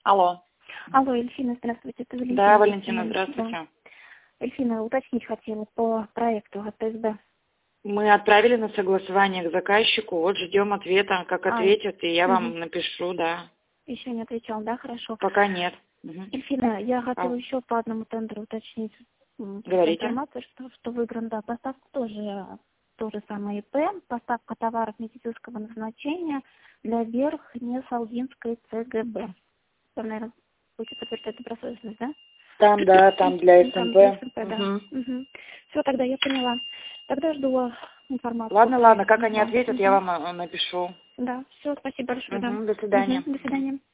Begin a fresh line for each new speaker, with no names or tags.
Алло.
Алло, Эльфина, здравствуйте. Это Валентина.
Да, Валентина, здравствуйте.
Да. Эльфина, уточнить хотела по проекту АТСБ.
Мы отправили на согласование к заказчику, вот ждем ответа, как ответят, и я вам напишу, да.
Еще не отвечал, да, хорошо.
Пока нет.
Эльфина, я хотела еще по одному тендеру уточнить информацию, что выигран, да, поставка тоже самое ИП, поставка товаров медицинского назначения для Верхнесалдинской ЦГБ. Там, наверное, будет подтверждать добросовестность, да?
Там, да, там для СМП.
Для СМП, да. Все, тогда я поняла. Тогда жду информацию.
Ладно, как они ответят, я вам напишу.
Да, все, спасибо большое. Да.
До свидания.
До свидания.